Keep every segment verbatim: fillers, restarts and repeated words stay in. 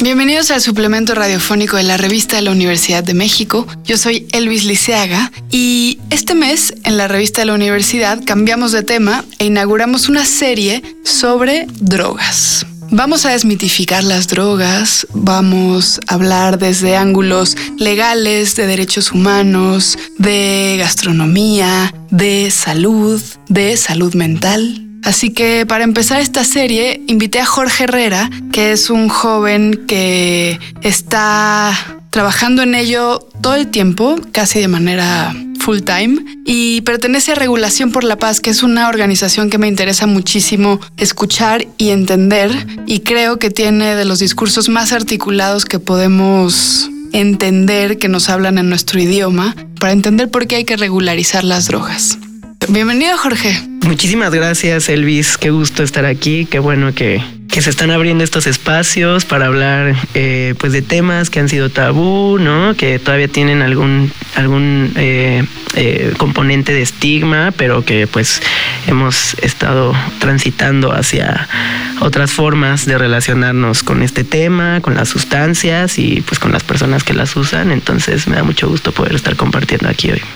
Bienvenidos al suplemento radiofónico de la revista de la Universidad de México. Yo soy Elvis Liceaga y este mes en la revista de la universidad cambiamos de tema e inauguramos una serie sobre drogas. Vamos a desmitificar las drogas, vamos a hablar desde ángulos legales, de derechos humanos, de gastronomía, de salud, de salud mental. Así que para empezar esta serie invité a Jorge Herrera, que es un joven que está trabajando en ello todo el tiempo, casi de manera full time, y pertenece a Regulación por la Paz, que es una organización que me interesa muchísimo escuchar y entender, y creo que tiene de los discursos más articulados que podemos entender, que nos hablan en nuestro idioma, para entender por qué hay que regularizar las drogas. Bienvenido, Jorge. Muchísimas gracias, Elvis. Qué gusto estar aquí. Qué bueno que, que se están abriendo estos espacios para hablar eh, pues de temas que han sido tabú, ¿no? Que todavía tienen algún algún eh, eh, componente de estigma, pero que pues hemos estado transitando hacia otras formas de relacionarnos con este tema, con las sustancias y pues con las personas que las usan. Entonces me da mucho gusto poder estar compartiendo aquí hoy.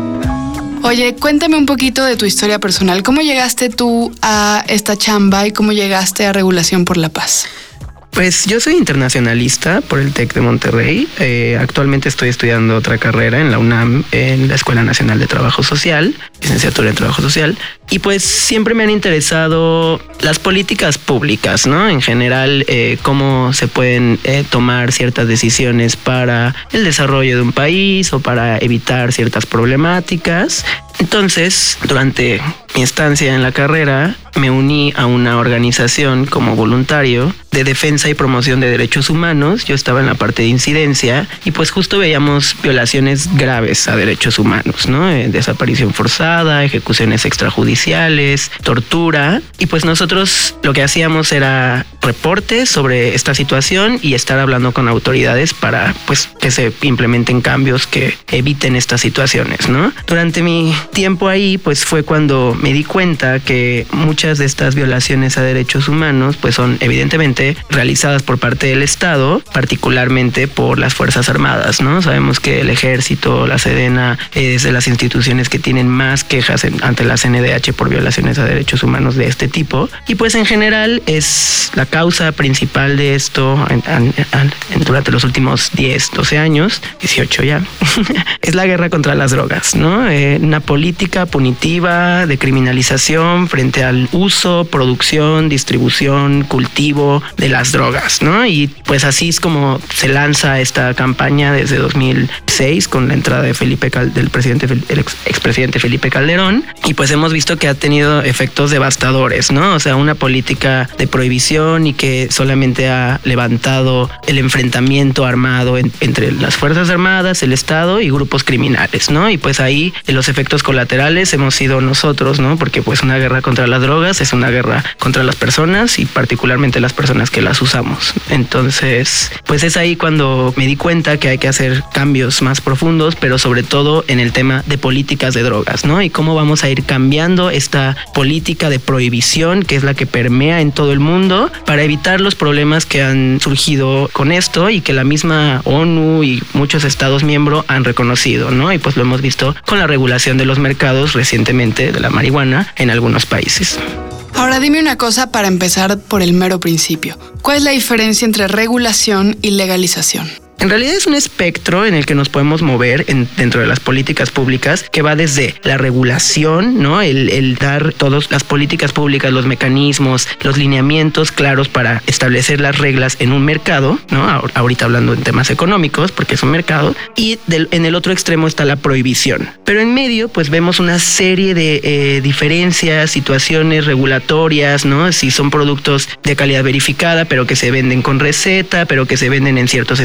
Oye, cuéntame un poquito de tu historia personal. ¿Cómo llegaste tú a esta chamba y cómo llegaste a Regulación por la Paz? Pues yo soy internacionalista por el TEC de Monterrey. Eh, actualmente estoy estudiando otra carrera en la UNAM, en la Escuela Nacional de Trabajo Social, licenciatura en Trabajo Social. Y pues siempre me han interesado las políticas públicas, ¿no? En general, eh, cómo se pueden eh, tomar ciertas decisiones para el desarrollo de un país o para evitar ciertas problemáticas. Entonces, durante mi estancia en la carrera, me uní a una organización como voluntario de defensa y promoción de derechos humanos. Yo estaba en la parte de incidencia y pues justo veíamos violaciones graves a derechos humanos, ¿no? Eh, desaparición forzada, ejecuciones extrajudiciales, tortura. Y pues nosotros lo que hacíamos era reportes sobre esta situación y estar hablando con autoridades para pues que se implementen cambios que eviten estas situaciones, ¿no? Durante mi tiempo ahí pues fue cuando me di cuenta que muchas de estas violaciones a derechos humanos pues son evidentemente realizadas por parte del Estado, particularmente por las Fuerzas Armadas, ¿no? Sabemos que el Ejército, la Sedena, es de las instituciones que tienen más quejas en, ante la C N D H por violaciones a derechos humanos de este tipo. Y pues en general es la causa principal de esto en, en, en, durante los últimos diez, doce años, dieciocho ya, es la guerra contra las drogas, ¿no? Eh, una política punitiva de criminalización frente al uso, producción, distribución, cultivo de las drogas, ¿no? Y pues así es como se lanza esta campaña desde dos mil seis con la entrada de Felipe Cal- del presidente, el ex- expresidente Felipe Calderón, y pues hemos visto que ha tenido efectos devastadores, ¿no? O sea, una política de prohibición y que solamente ha levantado el enfrentamiento armado en, entre las Fuerzas Armadas, el Estado y grupos criminales, ¿no? Y pues ahí en los efectos colaterales hemos sido nosotros, ¿no? Porque pues una guerra contra las drogas es una guerra contra las personas y particularmente las personas que las usamos. Entonces, pues es ahí cuando me di cuenta que hay que hacer cambios más profundos, pero sobre todo en el tema de políticas de drogas, ¿no? Y cómo vamos a ir cambiando esta política de prohibición, que es la que permea en todo el mundo, para evitar los problemas que han surgido con esto y que la misma ONU y muchos estados miembros han reconocido, ¿no? Y pues lo hemos visto con la regulación de los mercados recientemente de la marihuana en algunos países. Ahora dime una cosa para empezar por el mero principio. ¿Cuál es la diferencia entre regulación y legalización? En realidad es un espectro en el que nos podemos mover en, dentro de las políticas públicas, que va desde la regulación, ¿no? El, el dar todas las políticas públicas, los mecanismos, los lineamientos claros para establecer las reglas en un mercado, ¿no? Ahorita hablando en temas económicos, porque es un mercado. Y del, en el otro extremo está la prohibición. Pero en medio, pues vemos una serie de eh, diferencias, situaciones regulatorias, ¿no? Si son productos de calidad verificada, pero que se venden con receta, pero que se venden en ciertos establecimientos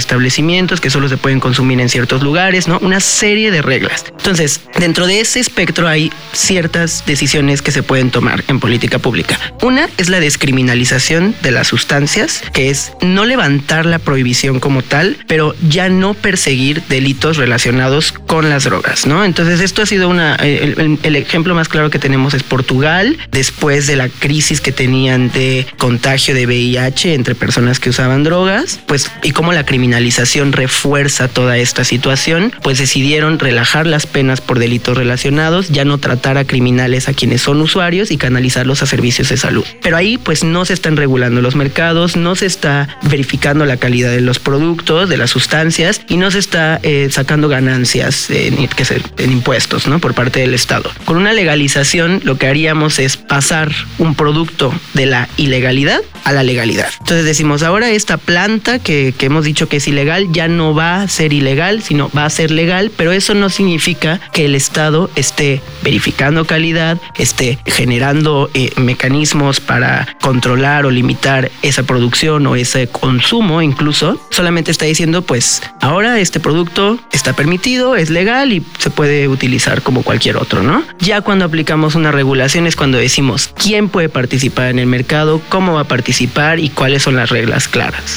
establecimientos, que solo se pueden consumir en ciertos lugares, ¿no? Una serie de reglas. Entonces, dentro de ese espectro hay ciertas decisiones que se pueden tomar en política pública. Una es la descriminalización de las sustancias, que es no levantar la prohibición como tal, pero ya no perseguir delitos relacionados con las drogas, ¿no? Entonces, esto ha sido una... El, el, el ejemplo más claro que tenemos es Portugal, después de la crisis que tenían de contagio de V I H entre personas que usaban drogas, pues, y cómo la criminalización refuerza toda esta situación, pues decidieron relajar las penas por delitos relacionados, ya no tratar a criminales a quienes son usuarios y canalizarlos a servicios de salud. Pero ahí pues no se están regulando los mercados, no se está verificando la calidad de los productos, de las sustancias, y no se está eh, sacando ganancias en, que se, en impuestos, ¿no? Por parte del Estado. Con una legalización lo que haríamos es pasar un producto de la ilegalidad a la legalidad. Entonces decimos, ahora esta planta que, que hemos dicho que es ilegal ya no va a ser ilegal, sino va a ser legal, pero eso no significa que el Estado esté verificando calidad, esté generando eh, mecanismos para controlar o limitar esa producción o ese consumo incluso. Solamente está diciendo, pues ahora este producto está permitido, es legal y se puede utilizar como cualquier otro, ¿no? Ya cuando aplicamos una regulación es cuando decimos quién puede participar en el mercado, cómo va a participar y cuáles son las reglas claras.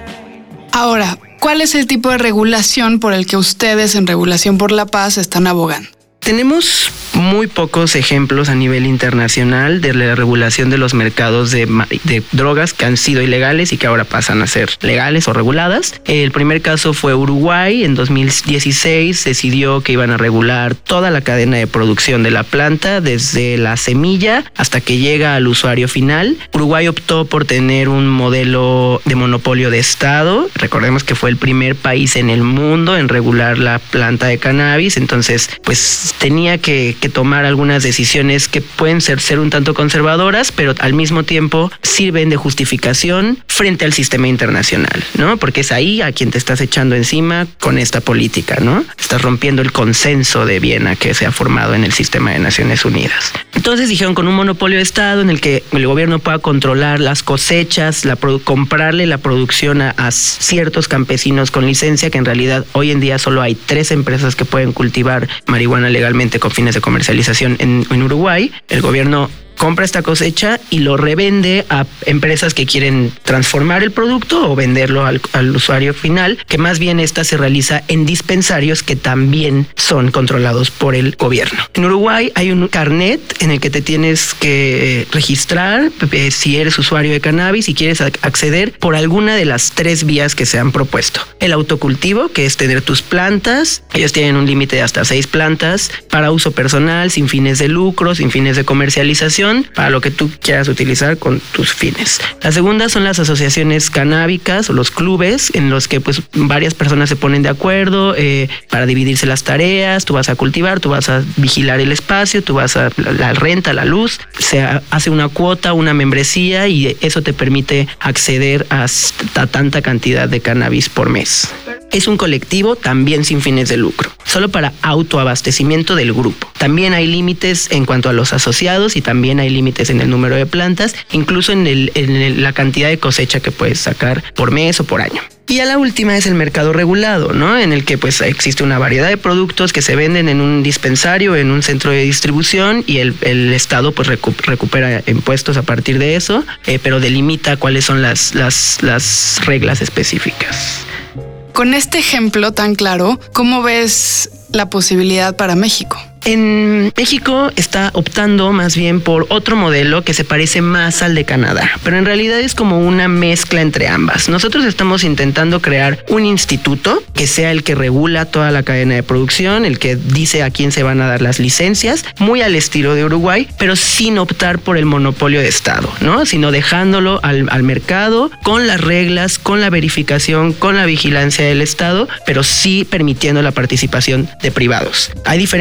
Ahora, ¿cuál es el tipo de regulación por el que ustedes en Regulación por la Paz están abogando? Tenemos muy pocos ejemplos a nivel internacional de la regulación de los mercados de, de drogas que han sido ilegales y que ahora pasan a ser legales o reguladas. El primer caso fue Uruguay. En dos mil dieciséis decidió que iban a regular toda la cadena de producción de la planta, desde la semilla hasta que llega al usuario final. Uruguay optó por tener un modelo de monopolio de Estado. Recordemos que fue el primer país en el mundo en regular la planta de cannabis, entonces pues tenía que, que tomar algunas decisiones que pueden ser, ser un tanto conservadoras, pero al mismo tiempo sirven de justificación frente al sistema internacional, ¿no? Porque es ahí a quien te estás echando encima con esta política, ¿no? Estás rompiendo el consenso de Viena que se ha formado en el sistema de Naciones Unidas. Entonces dijeron, con un monopolio de Estado en el que el gobierno pueda controlar las cosechas, la produ- comprarle la producción a, a ciertos campesinos con licencia, que en realidad hoy en día solo hay tres empresas que pueden cultivar marihuana legalmente con fines de comercialización en, en Uruguay. El gobierno compra esta cosecha y lo revende a empresas que quieren transformar el producto o venderlo al, al usuario final, que más bien esta se realiza en dispensarios que también son controlados por el gobierno. En Uruguay hay un carnet en el que te tienes que registrar eh, si eres usuario de cannabis y quieres acceder por alguna de las tres vías que se han propuesto. El autocultivo, que es tener tus plantas. Ellos tienen un límite de hasta seis plantas para uso personal, sin fines de lucro, sin fines de comercialización, para lo que tú quieras utilizar con tus fines. La segunda son las asociaciones canábicas o los clubes, en los que pues varias personas se ponen de acuerdo eh, para dividirse las tareas. Tú vas a cultivar, tú vas a vigilar el espacio, tú vas a la, la renta, la luz, se hace una cuota, una membresía, y eso te permite acceder a, a tanta cantidad de cannabis por mes. Es un colectivo también sin fines de lucro, solo para autoabastecimiento del grupo. También hay límites en cuanto a los asociados y también hay límites en el número de plantas, incluso en, el, en el, la cantidad de cosecha que puedes sacar por mes o por año. Y ya la última es el mercado regulado, ¿no? En el que pues existe una variedad de productos que se venden en un dispensario, en un centro de distribución, y el, el Estado pues recu- recupera impuestos a partir de eso, eh, pero delimita cuáles son las, las, las reglas específicas. Con este ejemplo tan claro, ¿cómo ves la posibilidad para México? En México está optando más bien por otro modelo que se parece más al de Canadá, pero en realidad es como una mezcla entre ambas. Nosotros estamos intentando crear un instituto que sea el que regula toda la cadena de producción, el que dice a quién se van a dar las licencias, muy al estilo de Uruguay, pero sin optar por el monopolio de Estado, ¿no? Sino dejándolo al, al mercado con las reglas, con la verificación, con la vigilancia del Estado, pero sí permitiendo la participación de privados. Hay diferencias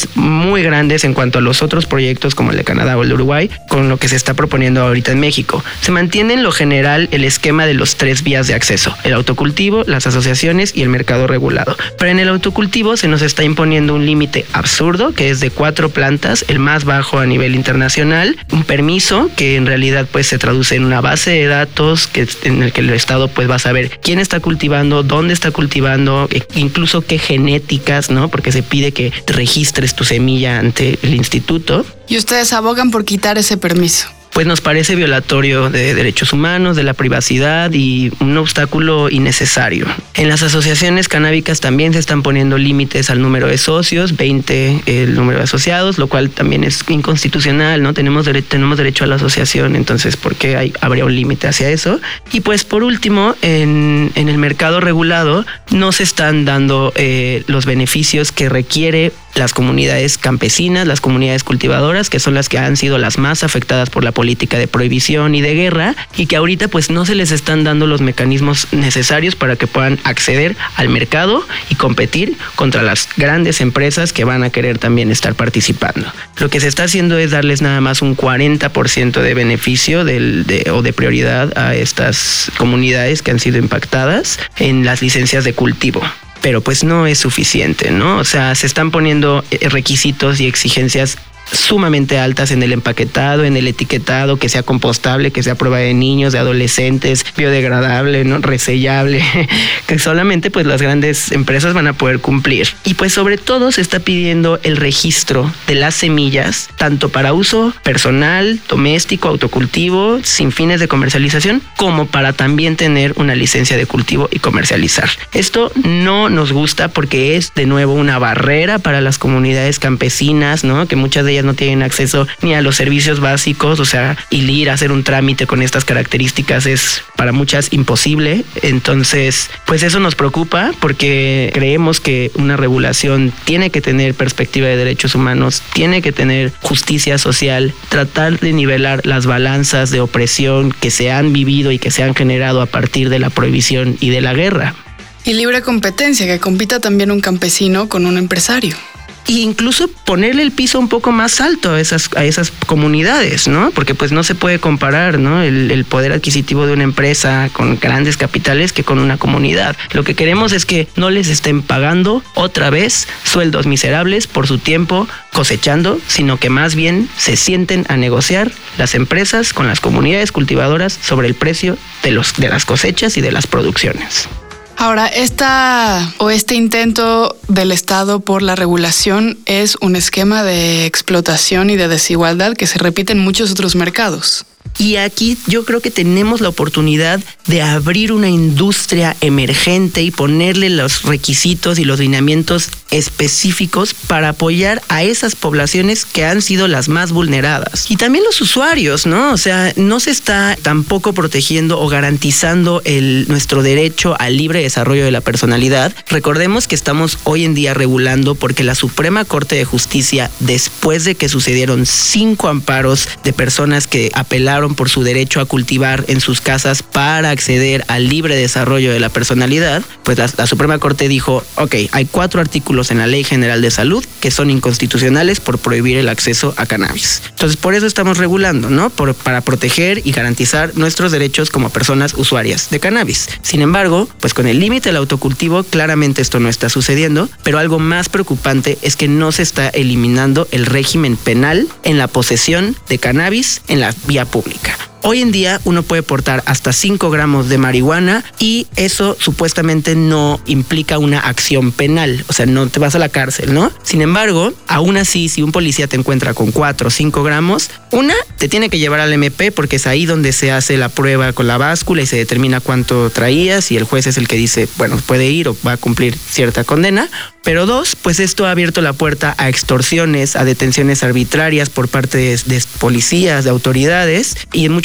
muy grandes en cuanto a los otros proyectos como el de Canadá o el de Uruguay, con lo que se está proponiendo ahorita en México. Se mantiene en lo general el esquema de los tres vías de acceso: el autocultivo, las asociaciones y el mercado regulado. Pero en el autocultivo se nos está imponiendo un límite absurdo, que es de cuatro plantas, el más bajo a nivel internacional, un permiso que en realidad pues se traduce en una base de datos que, en el que el Estado pues va a saber quién está cultivando, dónde está cultivando, incluso qué genéticas, ¿no? Porque se pide que registres tu semilla ante el instituto. Y ustedes abogan por quitar ese permiso. Pues nos parece violatorio de derechos humanos, de la privacidad y un obstáculo innecesario. En las asociaciones canábicas también se están poniendo límites al número de socios, veinte el número de asociados, lo cual también es inconstitucional, ¿no? Tenemos, dere- tenemos derecho a la asociación, entonces ¿por qué hay, habría un límite hacia eso? Y pues por último, en, en el mercado regulado no se están dando eh, los beneficios que requiere las comunidades campesinas, las comunidades cultivadoras, que son las que han sido las más afectadas por la política de prohibición y de guerra, y que ahorita pues no se les están dando los mecanismos necesarios para que puedan acceder al mercado y competir contra las grandes empresas que van a querer también estar participando. Lo que se está haciendo es darles nada más un cuarenta por ciento de beneficio del, de, o de prioridad a estas comunidades que han sido impactadas en las licencias de cultivo. Pero pues no es suficiente, ¿no? O sea, se están poniendo requisitos y exigencias sumamente altas en el empaquetado, en el etiquetado, que sea compostable, que sea a prueba de niños, de adolescentes, biodegradable, ¿no? Resellable, que solamente pues las grandes empresas van a poder cumplir. Y pues sobre todo se está pidiendo el registro de las semillas, tanto para uso personal, doméstico, autocultivo, sin fines de comercialización, como para también tener una licencia de cultivo y comercializar. Esto no nos gusta porque es de nuevo una barrera para las comunidades campesinas, ¿no? Que muchas de ellas no tienen acceso ni a los servicios básicos, o sea, el ir a hacer un trámite con estas características es para muchas imposible. Entonces, pues eso nos preocupa porque creemos que una regulación tiene que tener perspectiva de derechos humanos, tiene que tener justicia social, tratar de nivelar las balanzas de opresión que se han vivido y que se han generado a partir de la prohibición y de la guerra. Y libre competencia, que compita también un campesino con un empresario. E incluso ponerle el piso un poco más alto a esas, a esas comunidades, ¿no? Porque pues no se puede comparar, ¿no? El, el poder adquisitivo de una empresa con grandes capitales que con una comunidad. Lo que queremos es que no les estén pagando otra vez sueldos miserables por su tiempo cosechando, sino que más bien se sienten a negociar las empresas con las comunidades cultivadoras sobre el precio de, los, de las cosechas y de las producciones. Ahora, esta o este intento del Estado por la regulación es un esquema de explotación y de desigualdad que se repite en muchos otros mercados. Y aquí yo creo que tenemos la oportunidad de abrir una industria emergente y ponerle los requisitos y los lineamientos específicos para apoyar a esas poblaciones que han sido las más vulneradas. Y también los usuarios, ¿no? O sea, no se está tampoco protegiendo o garantizando el, nuestro derecho al libre desarrollo de la personalidad. Recordemos que estamos hoy en día regulando porque la Suprema Corte de Justicia, después de que sucedieron cinco amparos de personas que apelaron por su derecho a cultivar en sus casas para acceder al libre desarrollo de la personalidad, pues la, la Suprema Corte dijo, ok, hay cuatro artículos en la Ley General de Salud que son inconstitucionales por prohibir el acceso a cannabis. Entonces, por eso estamos regulando, ¿no? Por, para proteger y garantizar nuestros derechos como personas usuarias de cannabis. Sin embargo, pues con el límite del autocultivo, claramente esto no está sucediendo, pero algo más preocupante es que no se está eliminando el régimen penal en la posesión de cannabis en la vía pública. Hoy en día uno puede portar hasta cinco gramos de marihuana y eso supuestamente no implica una acción penal, o sea, no te vas a la cárcel, ¿no? Sin embargo, aún así, si un policía te encuentra con cuatro o cinco gramos, una, te tiene que llevar al eme pe porque es ahí donde se hace la prueba con la báscula y se determina cuánto traías y el juez es el que dice, bueno, puede ir o va a cumplir cierta condena. Pero dos, pues esto ha abierto la puerta a extorsiones, a detenciones arbitrarias por parte de, de policías, de autoridades y en muchos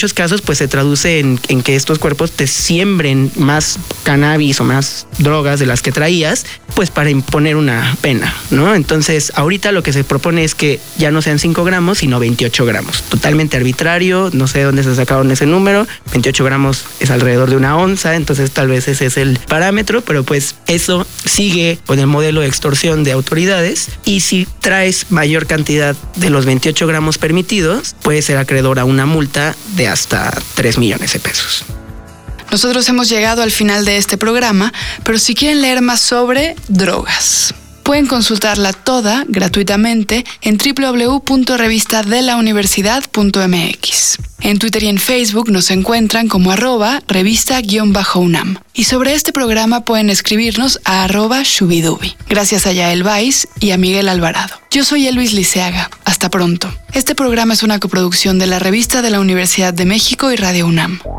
muchos casos pues se traduce en, en que estos cuerpos te siembren más cannabis o más drogas de las que traías, pues para imponer una pena, ¿no? Entonces ahorita lo que se propone es que ya no sean cinco gramos, sino veintiocho gramos. Totalmente arbitrario, no sé de dónde se sacaron ese número. veintiocho gramos es alrededor de una onza, entonces tal vez ese es el parámetro, pero pues eso sigue con el modelo de extorsión de autoridades, y si traes mayor cantidad de los veintiocho gramos permitidos, puede ser acreedor a una multa de hasta tres millones de pesos. Nosotros hemos llegado al final de este programa, pero si quieren leer más sobre drogas, pueden consultarla toda gratuitamente en doble u doble u doble u punto revista de la universidad punto m x. En Twitter y en Facebook nos encuentran como arroba revista-unam. Y sobre este programa pueden escribirnos a arroba shubidubi. Gracias a Yael Baiz y a Miguel Alvarado. Yo soy Elvis Liceaga. Hasta pronto. Este programa es una coproducción de la Revista de la Universidad de México y Radio UNAM.